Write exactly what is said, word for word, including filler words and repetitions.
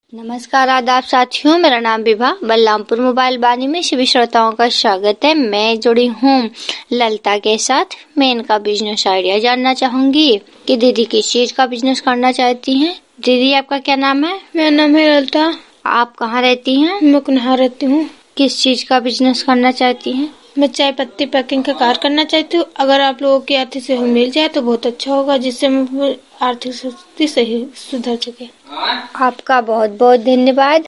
नमस्कार आदाब साथियों, मेरा नाम विभा। बलरामपुर मोबाइल बानी में सभी श्रोताओं का स्वागत है। मैं जुड़ी हूँ ललिता के साथ। मैं इनका बिजनेस आइडिया जानना चाहूंगी कि दीदी किस चीज का बिजनेस करना चाहती हैं। दीदी आपका क्या नाम है? मेरा नाम है ललिता। आप कहाँ रहती हैं? मैं कुन्हा रहती हूँ। किस चीज का बिजनेस करना चाहती हैं? मैं चाय पत्ती पैकिंग का कार्य करना चाहती हूँ। अगर आप लोगों की आर्थिक सहयोग मिल जाए तो बहुत अच्छा होगा, जिससे मैं आर्थिक स्थिति सही सुधर सके। आपका बहुत बहुत धन्यवाद।